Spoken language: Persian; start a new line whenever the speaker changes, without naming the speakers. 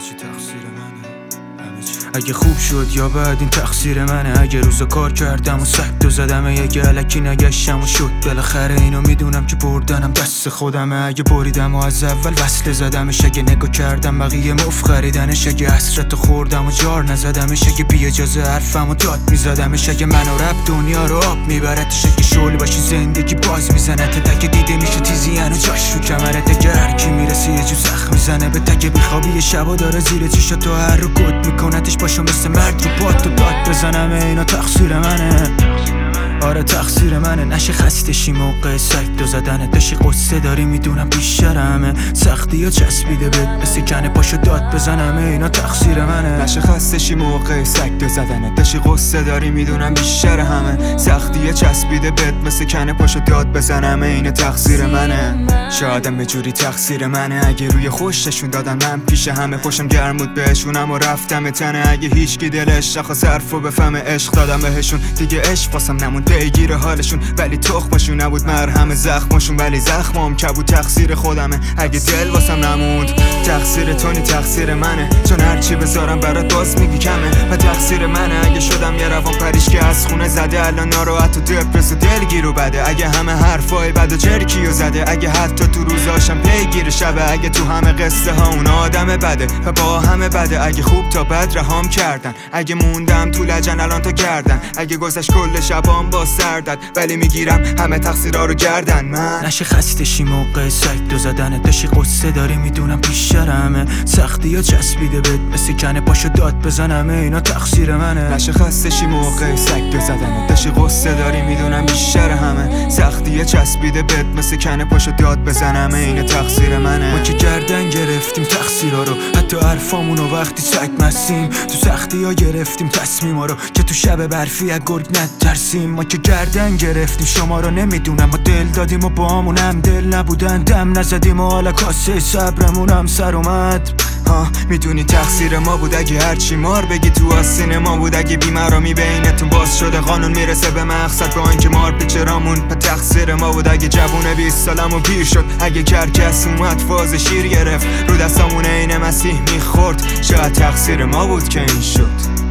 چی تقصیر منه، همه چی. اگه خوب شد یا بد این تقصیر منه. اگه روزا کار کردم و سگ زدم، اگه الکی نگشتم و شد بالاخره اینو میدونم که بردنم دست خودمه. اگه بریدم و از اول وصله زدمش، اگه نگاه کردم بقیه مف خریدنش، اگه حسرت خوردم و جار نزدمش، اگه بی اجازه حرفم و داد میزدمش، اگه من و رب دنیا رو آب میبرتش، اگه شعله باشی زندگی باز میزنت، اگه دیده میشه تیزیان و جاش رو کمرت، اگه هر کی میرسه یه جو زخم میزنه به تگه بیخوابی شبا داره زیر چیشا تو هر رو گد میکنتش، باشو مثل مرد رو باد تو داد بزنم. اینا تقصیر منه، آره تقصیر منه. نشه خستشی موقع سگ دو زدنه، داشی قصه داری میدونم بیشتر همه، سختی ها چسبیده بهت مثل کنه پاشو داد بزنم. اینا تقصیر منه.
نشه خستشی موقع سگ دو زدنه، داشی قصه داری میدونم بیشتر همه، سختی ها چسبیده بهت مثل کنه پاشو داد بزنم. اینا تقصیر منه. شایدم به جوری تقصیر منه، اگه روی خوششون دادن من پیش همه خوشم گرم بود بهشونم و رفتم تنه، اگه هیچکی دلش نخواست حرفو بفهمه عشق دادم بهشون، دیگه عشق واسم نمون پیگیر حالشون، ولی تخمشون نبود مرهم زخمشون، ولی زخمم کبود تقصیر خودمه. اگه دل واسم نموند تقصیر تونی تقصیر منه، چون هرچی بذارم برات باز میگی کمه و تقصیر منه. اگه شدم یه روان پریش که از خونه زده، الان ناراحت و دپرس و دلگیر و بده، اگه همه حرفای بد و چرکیو زده، اگه حتی تو روزاشم پیگیر شبه، اگه تو همه قصه ها اون آدم بده و با همه بده، اگه خوب تا بد رهام کردن، اگه موندم تو لجن الان تا گردن، اگه گذشت کل شبام با سردت، ولی میگیرم همه تقصیرها رو گردن من.
نشه خستشی موقع سگ دو زدنه، داشی قصه داری میدونم بیشتر همه، سختی ها چسبیده بهت مثل کنه پاشو داد بزنم. اینا تقصیر منه.
نشه خستشی موقع سگ دو زدنه، داشی قصه داری میدونم بیشتر همه، سختی ها چسبیده بهت مثل کنه پاشو داد بزنم. اینا تقصیر منه.
ما که گردن گرفتیم تقصیرها رو، حتی حرفامونو وقتی سگ مسیم، تو سختی ها گرفتیم تصمیما رو که تو شب برفی از گرگ نترسیم. ما که گردن گرفتیم شما رو نمیدونم، ما دل دادیم و با همونم دل نبودن، دم نزدیم و حالا کاسه صبرمونم سر اومد.
میدونی تقصیر ما بود اگه هرچی مار بگی تو آستین ما بود، اگه بیمرامی بینتون باز شده قانون میرسه به مقصد با اینکه مار پیچرامون، تقصیر ما بود اگه جوونه 20 سالم و پیر شد، اگه کرکس اومد فاز شیر گرفت رو دستامون عین مسیح میخورد، شاید تقصیر ما بود که این شد.